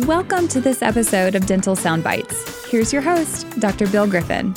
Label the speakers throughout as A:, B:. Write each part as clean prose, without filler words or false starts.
A: Welcome to this episode of Dental Sound Bites. Here's your host, Dr. Bill Griffin.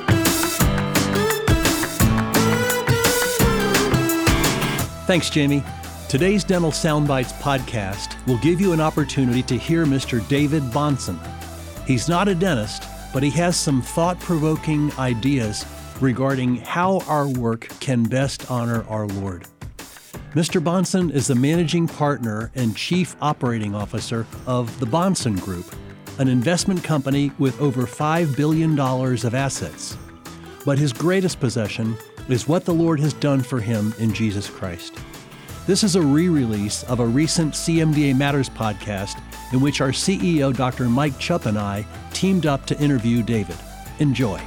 B: Thanks, Jamie. Today's Dental Sound Bites podcast will give you an opportunity to hear Mr. David Bahnsen. He's not a dentist, but he has some thought-provoking ideas regarding how our work can best honor our Lord. Mr. Bahnsen is the managing partner and chief operating officer of the Bahnsen Group, an investment company with over $5 billion of assets. But his greatest possession is what the Lord has done for him in Jesus Christ. This is a re-release of a recent CMDA Matters podcast in which our CEO, Dr. Mike Chupp, and I teamed up to interview David. Enjoy.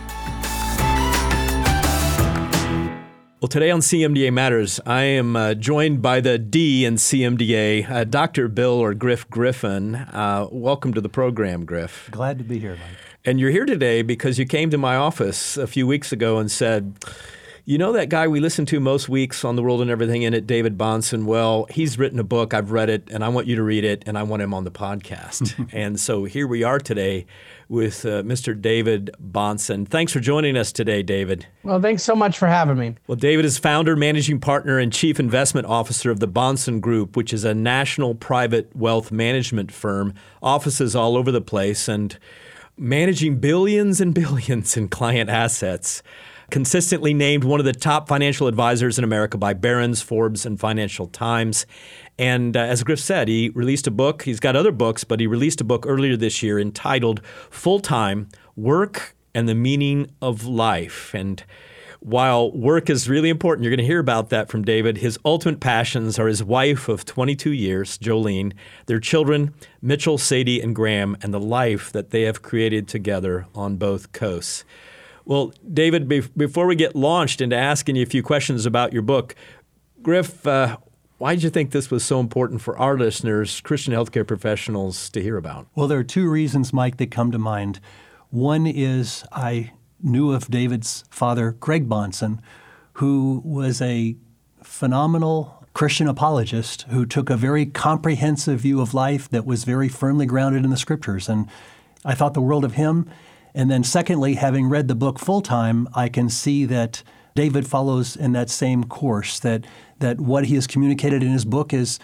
C: Well, today on CMDA Matters, I am joined by the D in CMDA, Dr. Bill or Griff Griffin. Welcome to the program, Griff.
B: Glad to be here, Mike.
C: And you're here today because you came to my office a few weeks ago and said, you know that guy we listen to most weeks on The World and Everything in It, David Bahnsen? Well, he's written a book, I've read it, and I want you to read it, and I want him on the podcast. And so here we are today with Mr. David Bahnsen. Thanks for joining us today, David.
D: Well, thanks so much for having me.
C: Well, David is founder, managing partner, and chief investment officer of the Bahnsen Group, which is a national private wealth management firm, offices all over the place, and managing billions and billions in client assets. Consistently named one of the top financial advisors in America by Barron's, Forbes, and Financial Times. And as Griff said, he released a book. He's got other books, but he released a book earlier this year entitled Full-Time: Work and the Meaning of Life. And while work is really important, you're going to hear about that from David. His ultimate passions are his wife of 22 years, Jolene, their children, Mitchell, Sadie, and Graham, and the life that they have created together on both coasts. Well, David, before we get launched into asking you a few questions about your book, Griff, why did you think this was so important for our listeners, Christian healthcare professionals, to hear about?
B: Well, there are two reasons, Mike, that come to mind. One is I knew of David's father, Greg Bahnsen, who was a phenomenal Christian apologist who took a very comprehensive view of life that was very firmly grounded in the scriptures. And I thought the world of him. And then secondly, having read the book full-time, I can see that David follows in that same course, that what he has communicated in his book is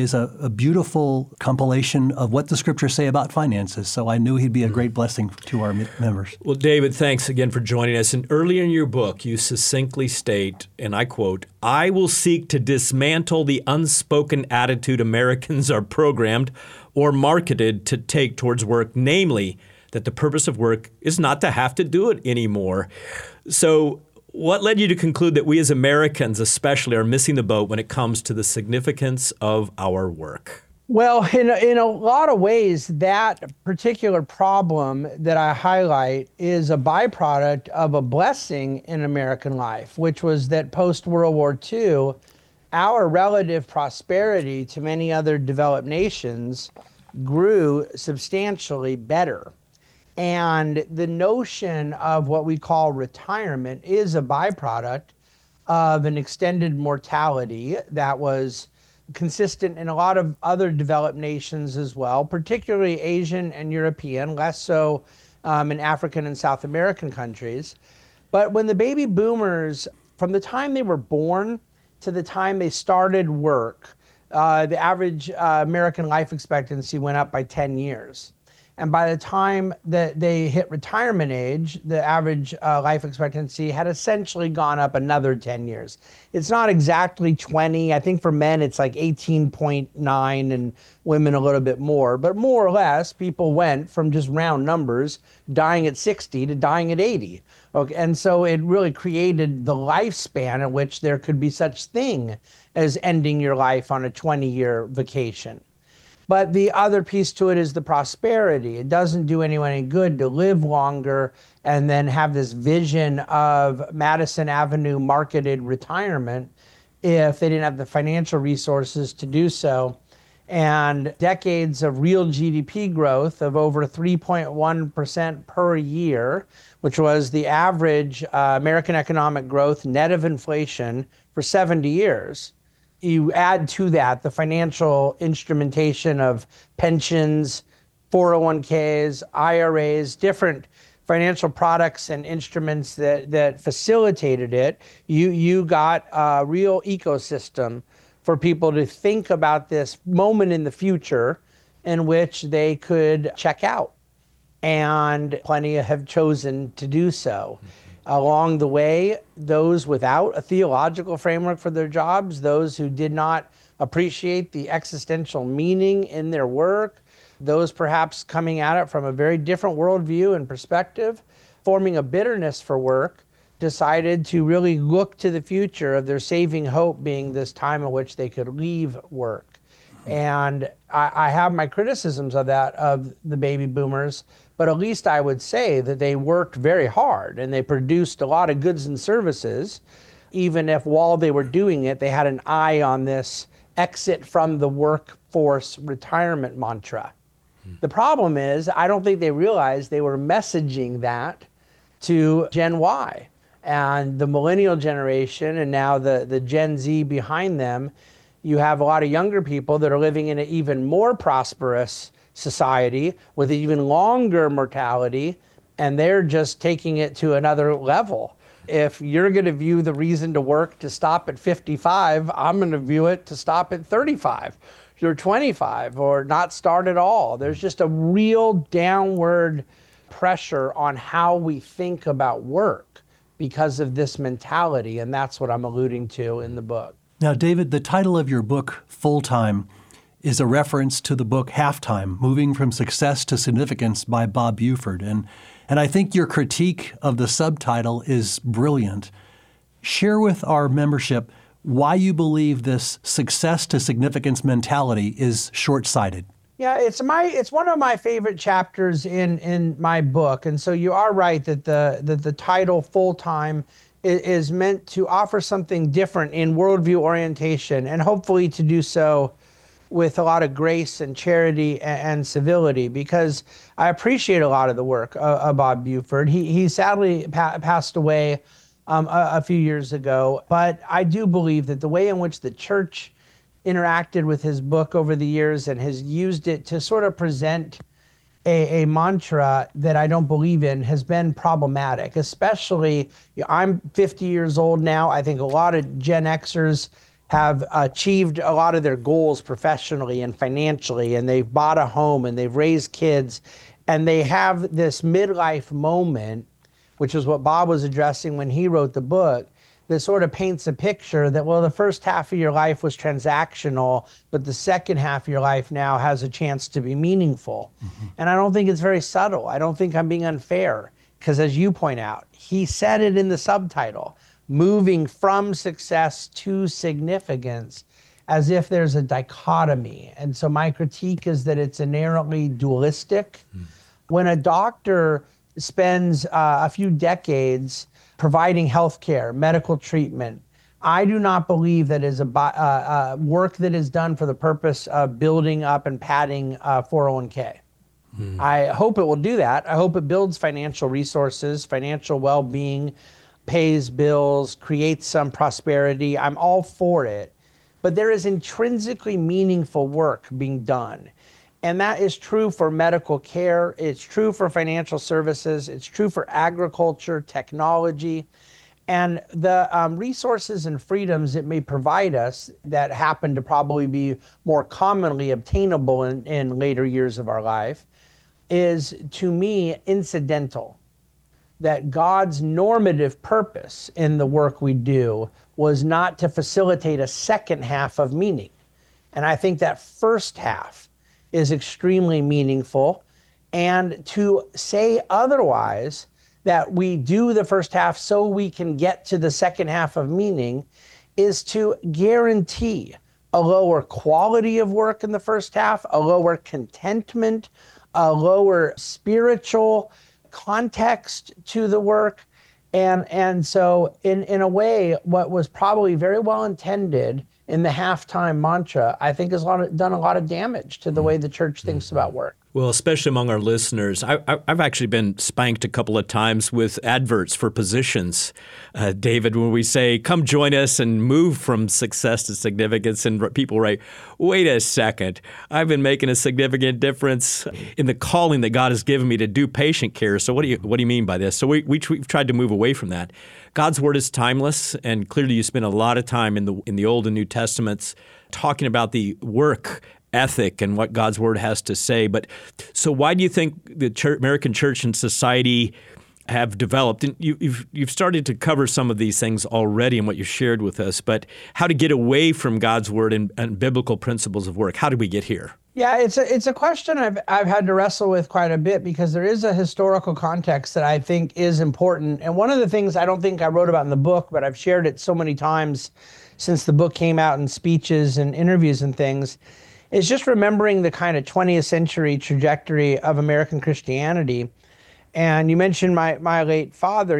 B: a beautiful compilation of what the scriptures say about finances. So I knew he'd be a great blessing to our members.
C: Well, David, thanks again for joining us. And earlier in your book, you succinctly state, and I quote, "I will seek to dismantle the unspoken attitude Americans are programmed or marketed to take towards work, namely, that the purpose of work is not to have to do it anymore." So what led you to conclude that we as Americans especially are missing the boat when it comes to the significance of our work?
D: Well, in a lot of ways, that particular problem that I highlight is a byproduct of a blessing in American life, which was that post-World War II, our relative prosperity to many other developed nations grew substantially better. And the notion of what we call retirement is a byproduct of an extended mortality that was consistent in a lot of other developed nations as well, particularly Asian and European, less so in African and South American countries. But when the baby boomers, from the time they were born to the time they started work, the average American life expectancy went up by 10 years. And by the time that they hit retirement age, the average life expectancy had essentially gone up another 10 years. It's not exactly 20. I think for men, it's like 18.9 and women a little bit more. But more or less, people went from just round numbers, dying at 60 to dying at 80. Okay, and so it really created the lifespan in which there could be such thing as ending your life on a 20-year vacation. But the other piece to it is the prosperity. It doesn't do anyone any good to live longer and then have this vision of Madison Avenue marketed retirement if they didn't have the financial resources to do so. And decades of real GDP growth of over 3.1% per year, which was the average American economic growth net of inflation for 70 years. You add to that the financial instrumentation of pensions, 401ks, IRAs, different financial products and instruments that facilitated it. You got a real ecosystem for people to think about this moment in the future in which they could check out. And plenty have chosen to do so. Along the way, those without a theological framework for their jobs, those who did not appreciate the existential meaning in their work, those perhaps coming at it from a very different worldview and perspective, forming a bitterness for work, decided to really look to the future of their saving hope being this time in which they could leave work. And I have my criticisms of that, of the baby boomers, but at least I would say that they worked very hard and they produced a lot of goods and services, even if while they were doing it, they had an eye on this exit from the workforce retirement mantra. The problem is, I don't think they realized they were messaging that to Gen Y and the millennial generation, and now the Gen Z behind them. You have a lot of younger people that are living in an even more prosperous society with even longer mortality, and they're just taking it to another level. If you're going to view the reason to work to stop at 55, I'm going to view it to stop at 35. You're 25 or not start at all. There's just a real downward pressure on how we think about work because of this mentality, and that's what I'm alluding to in the book.
B: Now, David, the title of your book, Full Time, is a reference to the book Halftime, Moving from Success to Significance by Bob Buford. And I think your critique of the subtitle is brilliant. Share with our membership why you believe this success to significance mentality is short-sighted.
D: Yeah, it's one of my favorite chapters in my book. And so you are right that the title Full Time is meant to offer something different in worldview orientation, and hopefully to do so with a lot of grace and charity and civility, because I appreciate a lot of the work of Bob Buford. He sadly passed away a few years ago, but I do believe that the way in which the church interacted with his book over the years and has used it to sort of present a mantra that I don't believe in has been problematic. Especially, I'm 50 years old now. I think a lot of Gen Xers have achieved a lot of their goals professionally and financially, and they've bought a home and they've raised kids, and they have this midlife moment, which is what Bob was addressing when he wrote the book, that sort of paints a picture that, well, the first half of your life was transactional, but the second half of your life now has a chance to be meaningful. Mm-hmm. And I don't think it's very subtle. I don't think I'm being unfair, because as you point out, he said it in the subtitle, moving from success to significance, as if there's a dichotomy. And so my critique is that it's inherently dualistic. Mm. When a doctor spends a few decades providing healthcare, medical treatment, I do not believe that is a work that is done for the purpose of building up and padding 401k. I hope it will do that. I hope it builds financial resources, financial well-being, pays bills, creates some prosperity. I'm all for it. But there is intrinsically meaningful work being done. And that is true for medical care. It's true for financial services. It's true for agriculture, technology, and the resources and freedoms it may provide us that happen to probably be more commonly obtainable in later years of our life is, to me, incidental. That God's normative purpose in the work we do was not to facilitate a second half of meaning. And I think that first half is extremely meaningful, and to say otherwise, that we do the first half so we can get to the second half of meaning, is to guarantee a lower quality of work in the first half, a lower contentment, a lower spiritual context to the work. And so in a way, what was probably very well intended in the halftime mantra, I think has done a lot of damage to the way the church thinks about work.
C: Well, especially among our listeners, I've actually been spanked a couple of times with adverts for positions, David, when we say, come join us and move from success to significance. And people write, wait a second, I've been making a significant difference in the calling that God has given me to do patient care. So what do you mean by this? So we've tried to move away from that. God's word is timeless, and clearly you spend a lot of time in the Old and New Testaments talking about the work ethic and what God's word has to say. But so why do you think the American church and society have developed? And you've started to cover some of these things already in what you shared with us, but how to get away from God's word and biblical principles of work? How did we get here?
D: Yeah, it's a question I've had to wrestle with quite a bit, because there is a historical context that I think is important. And one of the things I don't think I wrote about in the book, but I've shared it so many times since the book came out in speeches and interviews and things, is just remembering the kind of 20th century trajectory of American Christianity. And you mentioned my late father.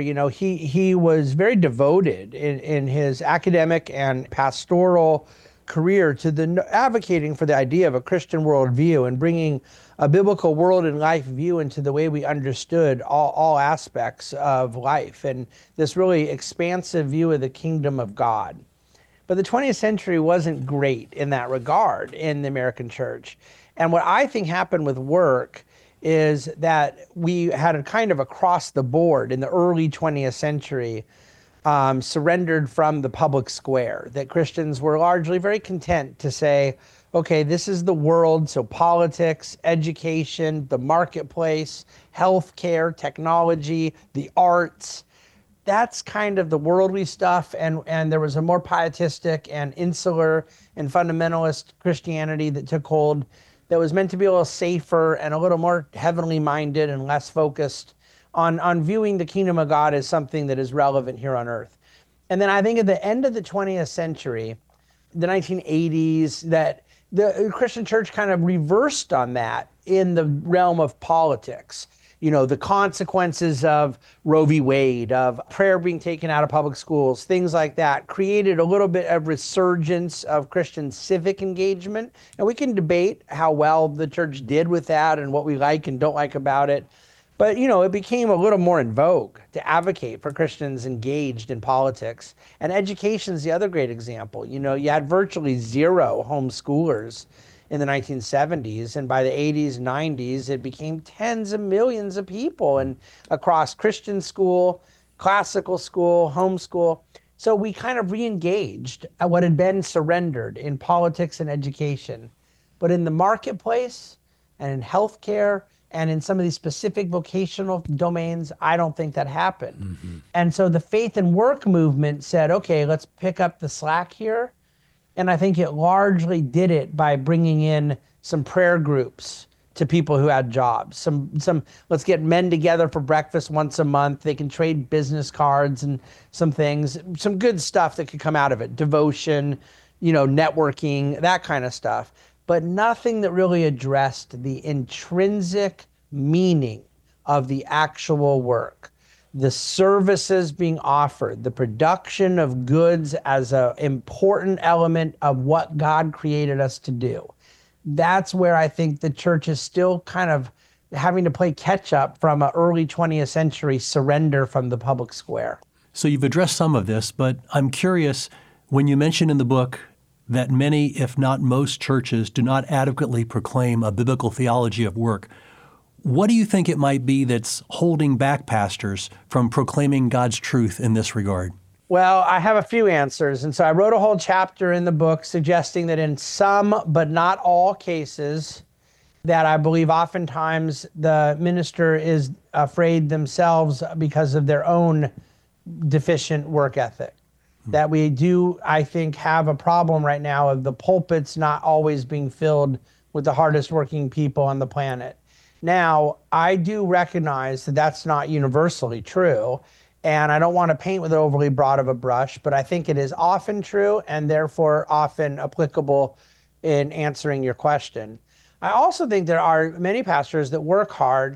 D: He was very devoted in his academic and pastoral career to advocating for the idea of a Christian worldview and bringing a biblical world and life view into the way we understood all aspects of life, and this really expansive view of the kingdom of God. But the 20th century wasn't great in that regard in the American church. And what I think happened with work is that we had a kind of across the board in the early 20th century surrendered from the public square, that Christians were largely very content to say, okay, this is the world, so politics, education, the marketplace, healthcare, technology, the arts, that's kind of the worldly stuff, and there was a more pietistic and insular and fundamentalist Christianity that took hold, that was meant to be a little safer and a little more heavenly minded and less focused on viewing the kingdom of God as something that is relevant here on earth. And then I think at the end of the 20th century, the 1980s, that the Christian church kind of reversed on that in the realm of politics. The consequences of Roe v. Wade, of prayer being taken out of public schools, things like that, created a little bit of resurgence of Christian civic engagement. And we can debate how well the church did with that and what we like and don't like about it. But, it became a little more in vogue to advocate for Christians engaged in politics. And education is the other great example. You had virtually zero homeschoolers in the 1970s, and by the 80s, 90s, it became tens of millions of people, and across Christian school, classical school, homeschool. So we kind of re-engaged at what had been surrendered in politics and education. But in the marketplace and in healthcare and in some of these specific vocational domains, I don't think that happened. Mm-hmm. And so the faith and work movement said, okay, let's pick up the slack here. And I think it largely did it by bringing in some prayer groups to people who had jobs. Some let's get men together for breakfast once a month. They can trade business cards and some things, some good stuff that could come out of it. Devotion, networking, that kind of stuff. But nothing that really addressed the intrinsic meaning of the actual work. The services being offered, the production of goods as an important element of what God created us to do. That's where I think the church is still kind of having to play catch up from an early 20th century surrender from the public square.
B: So you've addressed some of this, but I'm curious, when you mention in the book that many, if not most churches, do not adequately proclaim a biblical theology of work, what do you think it might be that's holding back pastors from proclaiming God's truth in this regard?
D: Well, I have a few answers. And so I wrote a whole chapter in the book suggesting that in some, but not all cases, that I believe oftentimes the minister is afraid themselves because of their own deficient work ethic. That we do, I think, have a problem right now of the pulpits not always being filled with the hardest working people on the planet. Now, I do recognize that that's not universally true, and I don't want to paint with overly broad of a brush, but I think it is often true and therefore often applicable in answering your question. I also think there are many pastors that work hard,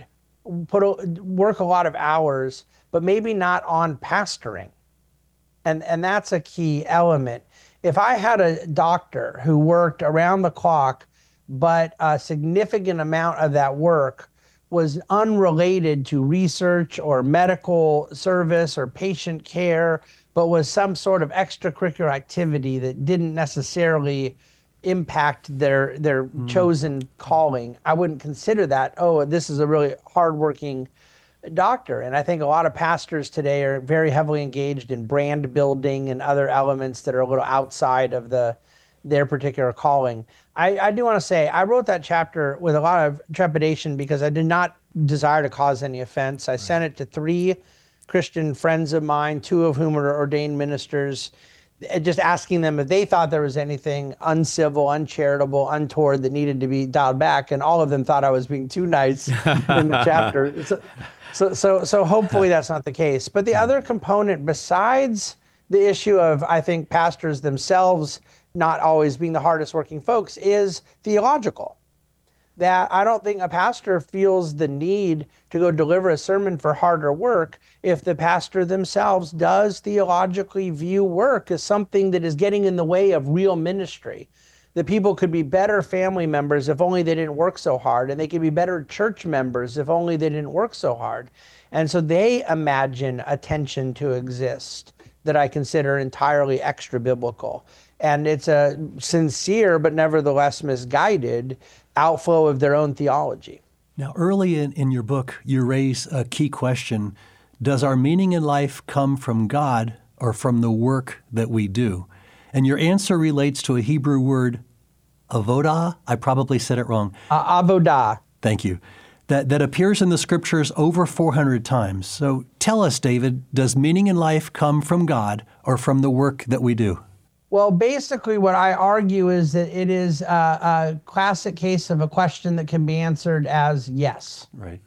D: work a lot of hours, but maybe not on pastoring. And that's a key element. If I had a doctor who worked around the clock, but a significant amount of that work was unrelated to research or medical service or patient care, but was some sort of extracurricular activity that didn't necessarily impact their chosen calling, I wouldn't consider that, oh, this is a really hardworking doctor. And I think a lot of pastors today are very heavily engaged in brand building and other elements that are a little outside of their particular calling. I do want to say, I wrote that chapter with a lot of trepidation because I did not desire to cause any offense. I sent it to 3 Christian friends of mine, 2 of whom are ordained ministers, just asking them if they thought there was anything uncivil, uncharitable, untoward that needed to be dialed back. And all of them thought I was being too nice in the chapter. So hopefully that's not the case. But the other component, besides the issue of, I think, pastors themselves not always being the hardest working folks, is theological. That I don't think a pastor feels the need to go deliver a sermon for harder work if the pastor themselves does theologically view work as something that is getting in the way of real ministry. That people could be better family members if only they didn't work so hard, and they could be better church members if only they didn't work so hard. And so they imagine a tension to exist that I consider entirely extra biblical. And it's a sincere but nevertheless misguided outflow of their own theology.
B: Now, early in your book, you raise a key question. Does our meaning in life come from God or from the work that we do? And your answer relates to a Hebrew word, avodah. I probably said it wrong.
D: Avodah.
B: Thank you. That appears in the scriptures over 400 times. So tell us, David, does meaning in life come from God or from the work that we do?
D: Well, basically what I argue is that it is a classic case of a question that can be answered as yes.
B: Right.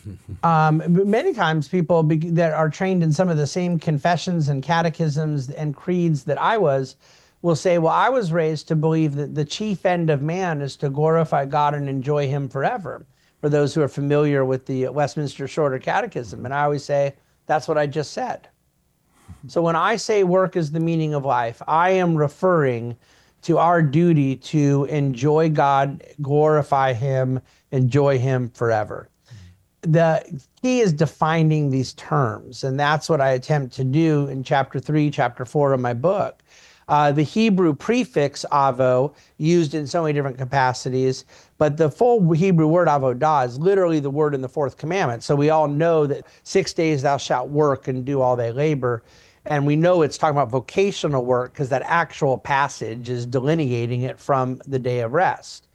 D: Many times people that are trained in some of the same confessions and catechisms and creeds that I was will say, well, I was raised to believe that the chief end of man is to glorify God and enjoy him forever, for those who are familiar with the Westminster Shorter Catechism. And I always say, that's what I just said. So when I say work is the meaning of life, I am referring to our duty to enjoy God, glorify him, enjoy him forever. The key is defining these terms, and that's what I attempt to do in chapter 3, chapter 4 of my book. The Hebrew prefix avo, used in so many different capacities, but the full Hebrew word avodah is literally the word in the 4th commandment. So we all know that 6 days thou shalt work and do all thy labor. And we know it's talking about vocational work because that actual passage is delineating it from the day of rest.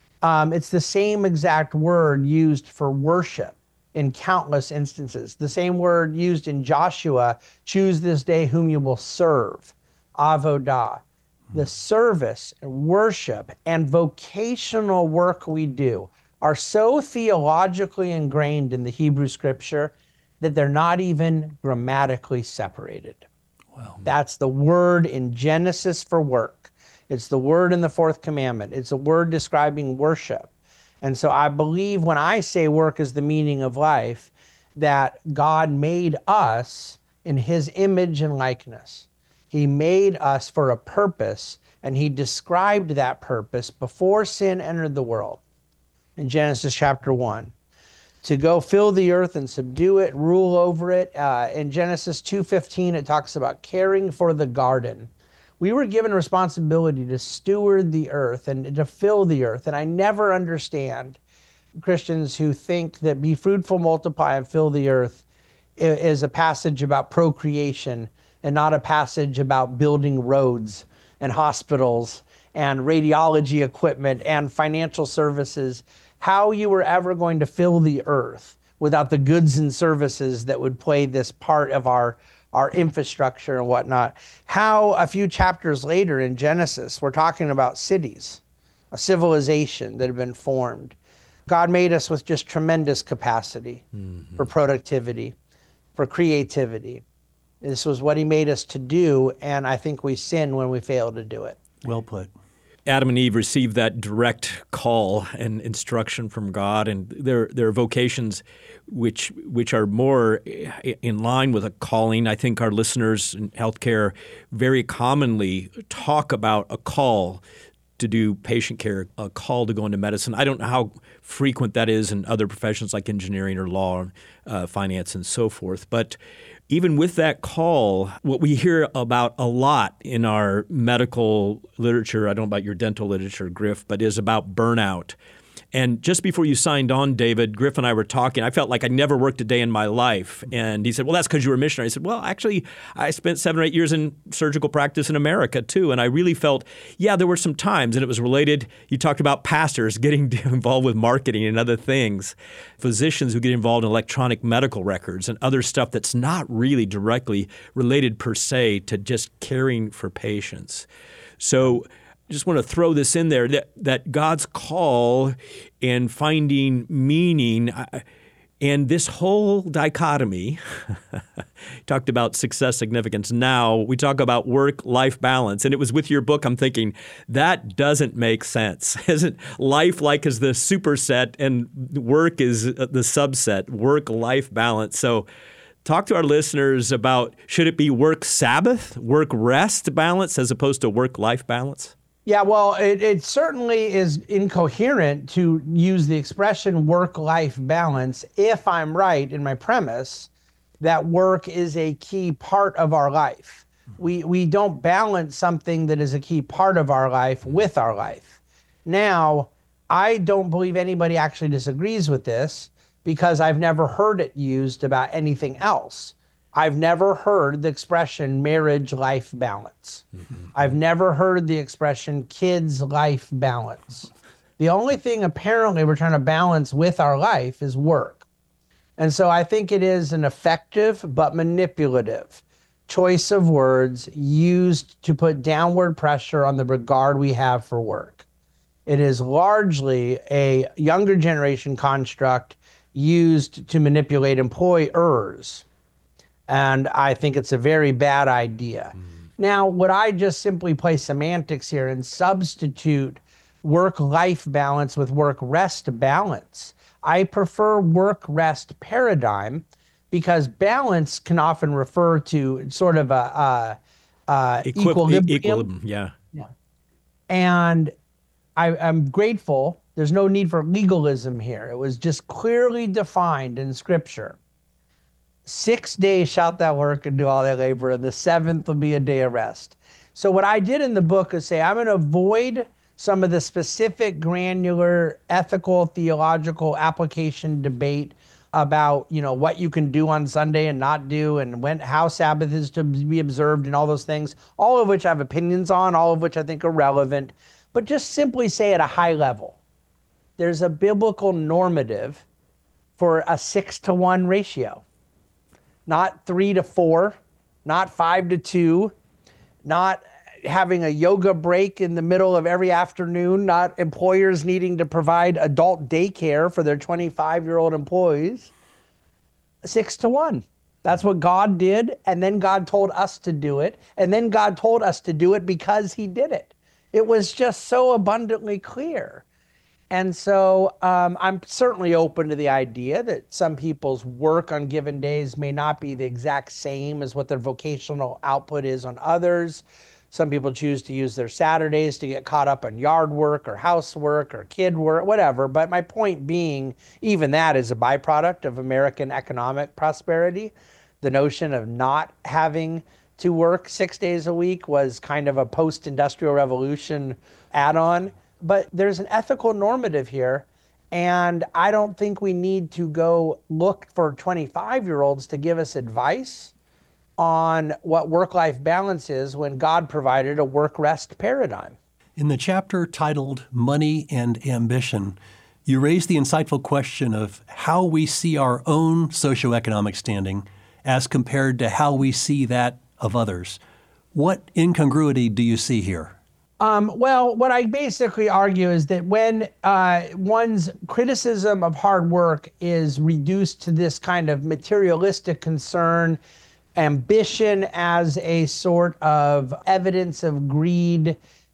D: It's the same exact word used for worship in countless instances. The same word used in Joshua, choose this day whom you will serve, avodah. The service, worship, and vocational work we do are so theologically ingrained in the Hebrew scripture that they're not even grammatically separated. Wow. That's the word in Genesis for work. It's the word in the 4th commandment. It's a word describing worship. And so I believe when I say work is the meaning of life, that God made us in his image and likeness. He made us for a purpose, and he described that purpose before sin entered the world in Genesis chapter 1. To go fill the earth and subdue it, rule over it. In Genesis 2:15, it talks about caring for the garden. We were given responsibility to steward the earth and to fill the earth. And I never understand Christians who think that be fruitful, multiply, and fill the earth is a passage about procreation and not a passage about building roads and hospitals and radiology equipment and financial services. How you were ever going to fill the earth without the goods and services that would play this part of our infrastructure and whatnot. How a few chapters later in Genesis, we're talking about cities, a civilization that had been formed. God made us with just tremendous capacity for productivity, for creativity. This was what he made us to do, and I think we sin when we fail to do it.
B: Well put.
C: Adam and Eve received that direct call and instruction from God, and there are vocations which are more in line with a calling. I think our listeners in healthcare very commonly talk about a call to do patient care, a call to go into medicine. I don't know how frequent that is in other professions like engineering or law, finance, and so forth. But even with that call, what we hear about a lot in our medical literature, I don't know about your dental literature, Griff, but is about burnout. And just before you signed on, David, Griff and I were talking. I felt like I never worked a day in my life. And he said, well, that's because you were a missionary. I said, well, actually, I spent 7 or 8 years in surgical practice in America, too. And I really felt, yeah, there were some times, and it was related. You talked about pastors getting involved with marketing and other things, physicians who get involved in electronic medical records and other stuff that's not really directly related per se to just caring for patients. So just want to throw this in there, that God's call and finding meaning and this whole dichotomy, talked about success, significance. Now we talk about work-life balance. And it was with your book, I'm thinking, that doesn't make sense. Isn't life like is the superset and work is the subset, work-life balance? So talk to our listeners about, should it be work-Sabbath, work-rest balance as opposed to work-life balance?
D: Yeah, well, it certainly is incoherent to use the expression work-life balance if I'm right in my premise that work is a key part of our life. We don't balance something that is a key part of our life with our life. Now, I don't believe anybody actually disagrees with this because I've never heard it used about anything else. I've never heard the expression marriage-life balance. I've never heard the expression kids-life balance. The only thing apparently we're trying to balance with our life is work. And so I think it is an effective but manipulative choice of words used to put downward pressure on the regard we have for work. It is largely a younger generation construct used to manipulate employers. And I think it's a very bad idea. Now, would I just simply play semantics here and substitute work-life balance with work-rest balance? I prefer work-rest paradigm because balance can often refer to sort of a equilibrium.
C: Yeah.
D: And I'm grateful. There's no need for legalism here. It was just clearly defined in Scripture. 6 days shalt thou work and do all thy labor, and the seventh will be a day of rest. So what I did in the book is say, I'm going to avoid some of the specific granular ethical, theological application debate about, what you can do on Sunday and not do, and how Sabbath is to be observed and all those things, all of which I have opinions on, all of which I think are relevant, but just simply say at a high level, there's a biblical normative for a 6-to-1 ratio. Not 3-to-4, not 5-to-2, not having a yoga break in the middle of every afternoon, not employers needing to provide adult daycare for their 25-year-old employees. 6-to-1. That's what God did, and then God told us to do it, and then God told us to do it because he did it. It was just so abundantly clear. And so I'm certainly open to the idea that some people's work on given days may not be the exact same as what their vocational output is on others. Some people choose to use their Saturdays to get caught up on yard work or housework or kid work, whatever. But my point being, even that is a byproduct of American economic prosperity. The notion of not having to work 6 days a week was kind of a post-industrial revolution add-on. But there's an ethical normative here, and I don't think we need to go look for 25-year-olds to give us advice on what work-life balance is when God provided a work-rest paradigm.
B: In the chapter titled Money and Ambition, you raise the insightful question of how we see our own socioeconomic standing as compared to how we see that of others. What incongruity do you see here?
D: Well, what I basically argue is that when one's criticism of hard work is reduced to this kind of materialistic concern, ambition as a sort of evidence of greed,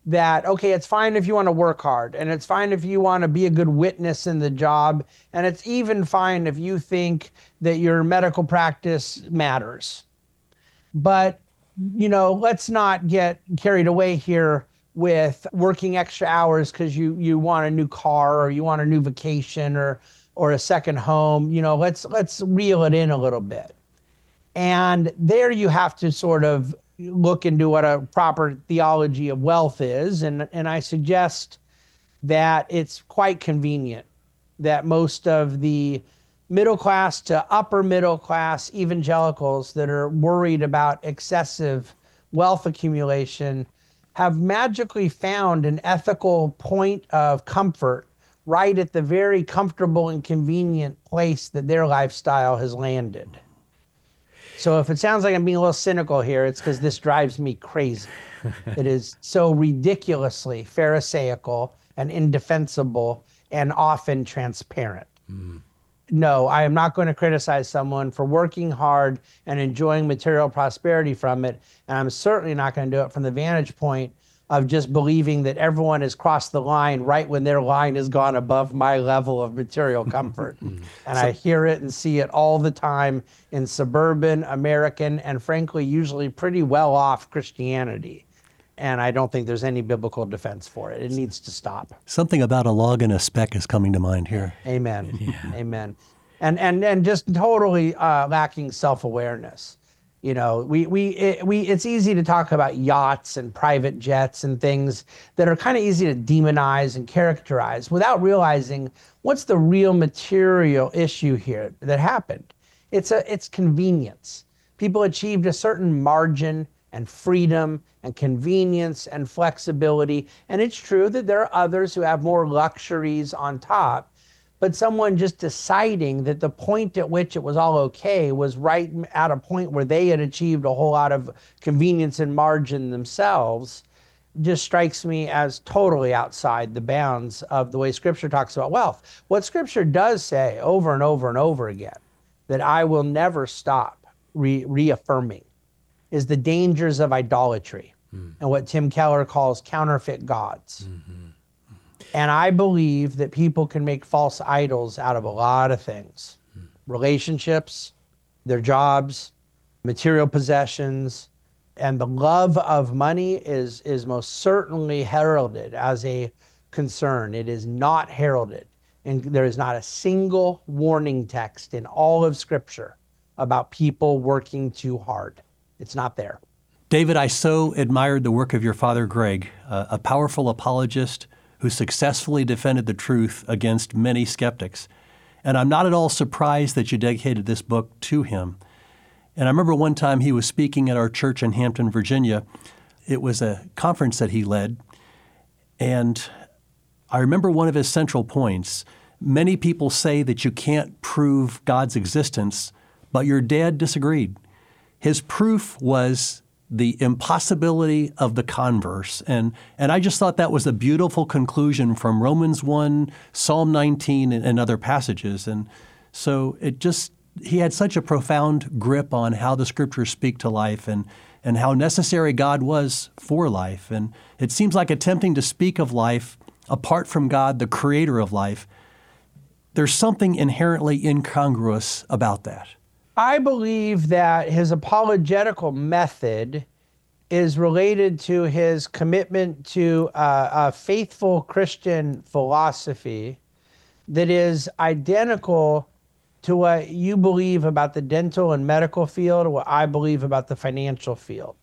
D: that, okay, it's fine if you want to work hard, and it's fine if you want to be a good witness in the job, and it's even fine if you think that your medical practice matters. But, let's not get carried away here with working extra hours because you want a new car or you want a new vacation or a second home. Let's reel it in a little bit. And there you have to sort of look into what a proper theology of wealth is. And I suggest that it's quite convenient that most of the middle class to upper middle class evangelicals that are worried about excessive wealth accumulation have magically found an ethical point of comfort right at the very comfortable and convenient place that their lifestyle has landed. So if it sounds like I'm being a little cynical here, it's because this drives me crazy. It is so ridiculously pharisaical and indefensible and often transparent. No, I am not going to criticize someone for working hard and enjoying material prosperity from it. And I'm certainly not going to do it from the vantage point of just believing that everyone has crossed the line right when their line has gone above my level of material comfort. And I hear it and see it all the time in suburban, American, and frankly, usually pretty well-off Christianity. And I don't think there's any biblical defense for it. It needs to stop.
B: Something about a log and a speck is coming to mind here.
D: Amen. Yeah. Amen. And just totally lacking self-awareness. It's easy to talk about yachts and private jets and things that are kind of easy to demonize and characterize without realizing what's the real material issue here that happened. It's convenience. People achieved a certain margin and freedom and convenience and flexibility. And it's true that there are others who have more luxuries on top. But someone just deciding that the point at which it was all okay was right at a point where they had achieved a whole lot of convenience and margin themselves just strikes me as totally outside the bounds of the way Scripture talks about wealth. What Scripture does say over and over and over again, that I will never stop reaffirming, is the dangers of idolatry and what Tim Keller calls counterfeit gods. And I believe that people can make false idols out of a lot of things. Relationships, their jobs, material possessions, and the love of money is most certainly heralded as a concern. It is not heralded. And there is not a single warning text in all of Scripture about people working too hard. It's not there.
B: David, I so admired the work of your father, Greg, a powerful apologist who successfully defended the truth against many skeptics. And I'm not at all surprised that you dedicated this book to him. And I remember one time he was speaking at our church in Hampton, Virginia. It was a conference that he led. And I remember one of his central points. Many people say that you can't prove God's existence, but your dad disagreed. His proof was the impossibility of the converse. And I just thought that was a beautiful conclusion from Romans 1, Psalm 19, and other passages. And so he had such a profound grip on how the Scriptures speak to life and how necessary God was for life. And it seems like attempting to speak of life apart from God, the creator of life, there's something inherently incongruous about that.
D: I believe that his apologetical method is related to his commitment to a faithful Christian philosophy that is identical to what you believe about the dental and medical field, or what I believe about the financial field.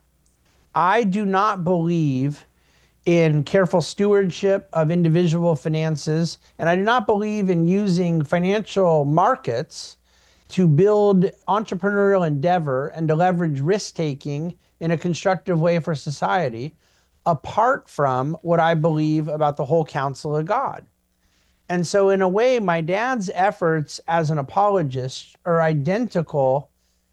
D: I do not believe in careful stewardship of individual finances, and I do not believe in using financial markets to build entrepreneurial endeavor and to leverage risk-taking in a constructive way for society, apart from what I believe about the whole counsel of God. And so in a way, my dad's efforts as an apologist are identical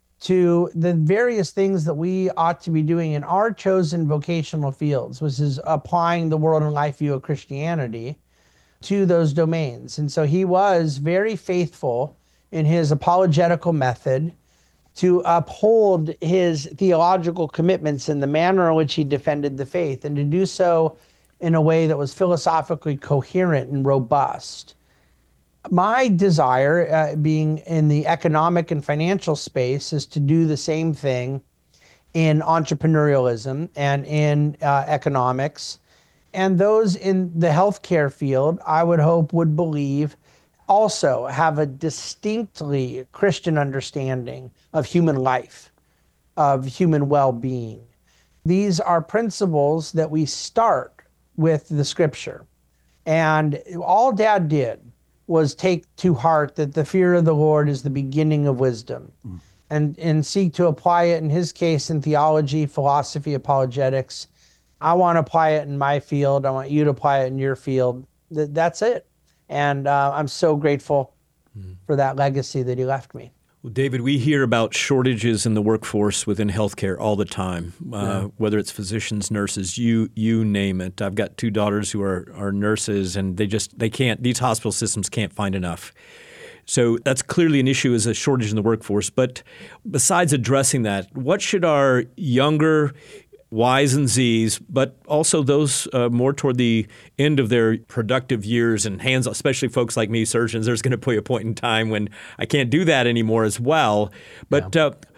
D: to the various things that we ought to be doing in our chosen vocational fields, which is applying the world and life view of Christianity to those domains. And so he was very faithful in his apologetical method to uphold his theological commitments in the manner in which he defended the faith, and to do so in a way that was philosophically coherent and robust. My desire, being in the economic and financial space, is to do the same thing in entrepreneurialism and in economics. And those in the healthcare field, I would hope, would believe also have a distinctly Christian understanding of human life, of human well-being. These are principles that we start with the scripture. And all Dad did was take to heart that the fear of the Lord is the beginning of wisdom, and seek to apply it, in his case, in theology, philosophy, apologetics. I want to apply it in my field. I want you to apply it in your field. That's it. And I'm so grateful for that legacy that he left me.
C: Well, David, we hear about shortages in the workforce within healthcare all the time, whether it's physicians, nurses, you name it. I've got 2 daughters who are nurses, and they can't, these hospital systems can't find enough. So that's clearly an issue, as a shortage in the workforce. But besides addressing that, what should our younger Ys and Zs, but also those more toward the end of their productive years and hands, especially folks like me, surgeons, there's going to be a point in time when I can't do that anymore as well. But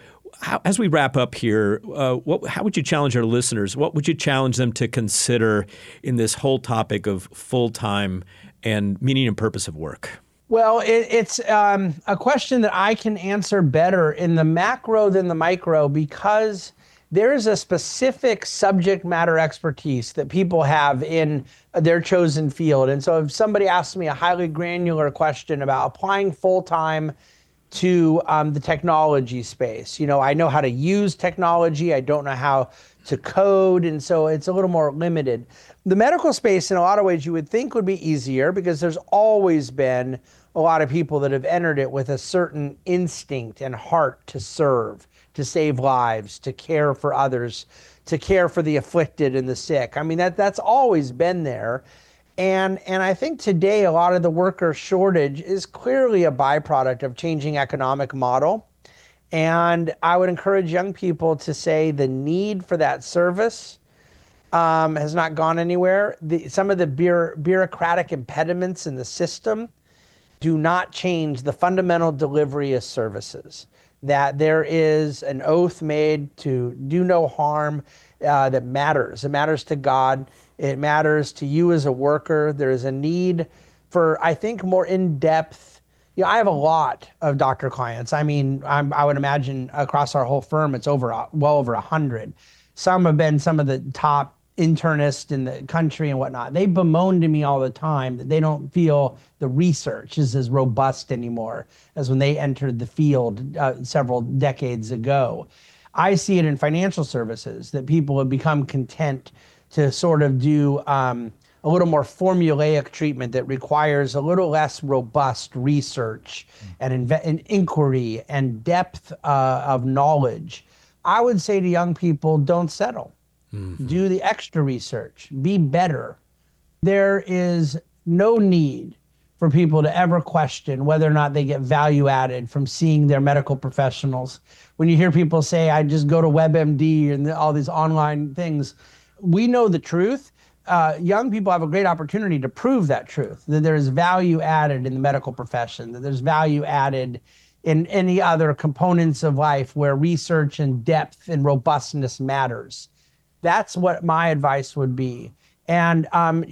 C: as we wrap up here, how would you challenge our listeners? What would you challenge them to consider in this whole topic of full-time and meaning and purpose of work?
D: Well, it's a question that I can answer better in the macro than the micro, because there is a specific subject matter expertise that people have in their chosen field. And so if somebody asks me a highly granular question about applying full-time to the technology space, I know how to use technology. I don't know how to code. And so it's a little more limited. The medical space, in a lot of ways, you would think would be easier, because there's always been a lot of people that have entered it with a certain instinct and heart to serve, to save lives, to care for others, to care for the afflicted and the sick. I mean, that's always been there. And I think today a lot of the worker shortage is clearly a byproduct of changing economic model. And I would encourage young people to say the need for that service has not gone anywhere. Some of the bureaucratic impediments in the system do not change the fundamental delivery of services. That there is an oath made to do no harm that matters. It matters to God. It matters to you as a worker. There is a need for, I think, more in-depth. I have a lot of doctor clients. I mean, I would imagine across our whole firm, it's well over 100. Some have been some of the top internists in the country and whatnot. They bemoan to me all the time that they don't feel the research is as robust anymore as when they entered the field several decades ago. I see it in financial services, that people have become content to sort of do a little more formulaic treatment that requires a little less robust research and inquiry and depth of knowledge. I would say to young people, don't settle. Mm-hmm. Do the extra research. Be better. There is no need for people to ever question whether or not they get value added from seeing their medical professionals. When you hear people say, I just go to WebMD and all these online things, we know the truth. Young people have a great opportunity to prove that truth, that there's value added in the medical profession, that there's value added in any other components of life where research and depth and robustness matters. That's what my advice would be. And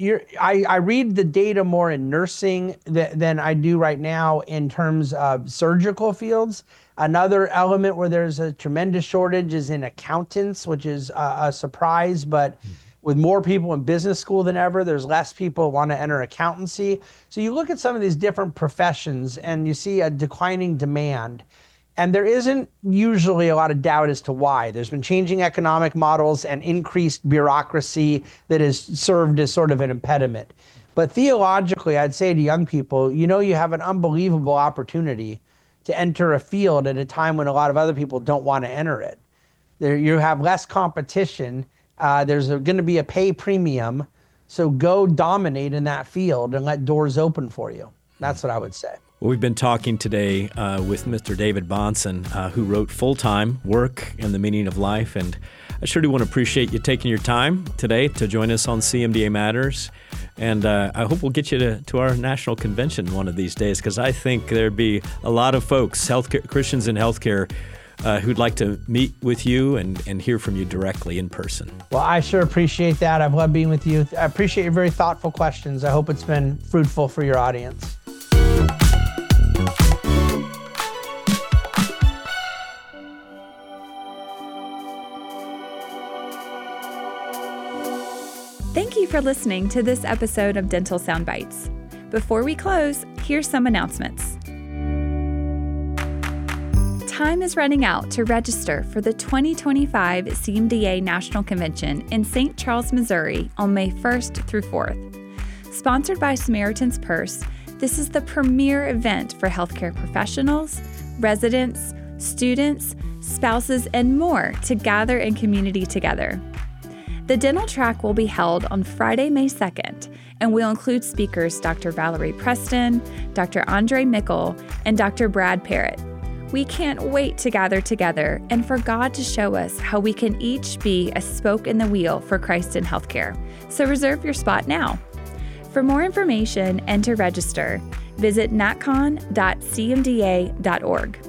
D: I read the data more in nursing than I do right now in terms of surgical fields. Another element where there's a tremendous shortage is in accountants, which is a surprise, but with more people in business school than ever, there's less people who want to enter accountancy. So you look at some of these different professions and you see a declining demand. And there isn't usually a lot of doubt as to why. There's been changing economic models and increased bureaucracy that has served as sort of an impediment. But theologically, I'd say to young people, you have an unbelievable opportunity to enter a field at a time when a lot of other people don't want to enter it. You have less competition. There's going to be a pay premium. So go dominate in that field and let doors open for you. That's what I would say.
C: Well, we've been talking today with Mr. David Bahnsen, who wrote Full-Time Work and the Meaning of Life. And I sure do want to appreciate you taking your time today to join us on CMDA Matters. And I hope we'll get you to our national convention one of these days, because I think there'd be a lot of folks, Christians in healthcare, who'd like to meet with you and hear from you directly in person.
D: Well, I sure appreciate that. I've loved being with you. I appreciate your very thoughtful questions. I hope it's been fruitful for your audience.
A: Thank you for listening to this episode of Dental Soundbites. Before we close, here's some announcements. Time is running out to register for the 2025 CMDA National Convention in St. Charles, Missouri on May 1st through 4th. Sponsored by Samaritan's Purse, this is the premier event for healthcare professionals, residents, students, spouses, and more to gather in community together. The dental track will be held on Friday, May 2nd, and will include speakers Dr. Valerie Preston, Dr. Andre Mickle, and Dr. Brad Parrott. We can't wait to gather together and for God to show us how we can each be a spoke in the wheel for Christ in healthcare. So reserve your spot now. For more information and to register, visit natcon.cmda.org.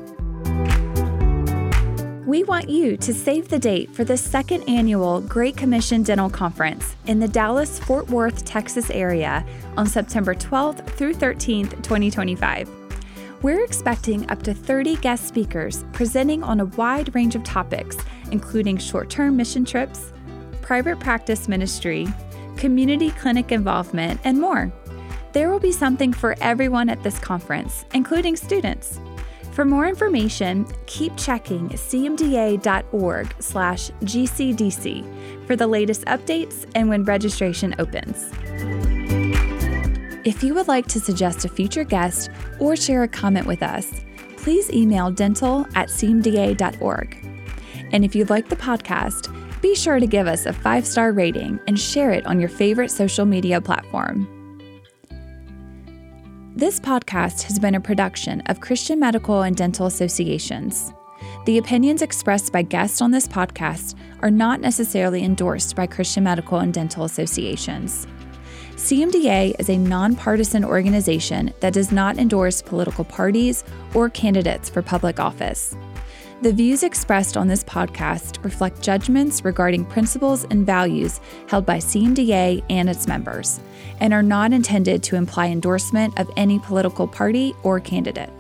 A: We want you to save the date for the second annual Great Commission Dental Conference in the Dallas-Fort Worth, Texas area on September 12th through 13th, 2025. We're expecting up to 30 guest speakers presenting on a wide range of topics, including short-term mission trips, private practice ministry, community clinic involvement, and more. There will be something for everyone at this conference, including students. For more information, keep checking cmda.org/GCDC for the latest updates and when registration opens. If you would like to suggest a future guest or share a comment with us, please email dental@cmda.org. And if you like the podcast, be sure to give us a 5-star rating and share it on your favorite social media platform. This podcast has been a production of Christian Medical and Dental Associations. The opinions expressed by guests on this podcast are not necessarily endorsed by Christian Medical and Dental Associations. CMDA is a nonpartisan organization that does not endorse political parties or candidates for public office. The views expressed on this podcast reflect judgments regarding principles and values held by CMDA and its members, and are not intended to imply endorsement of any political party or candidate.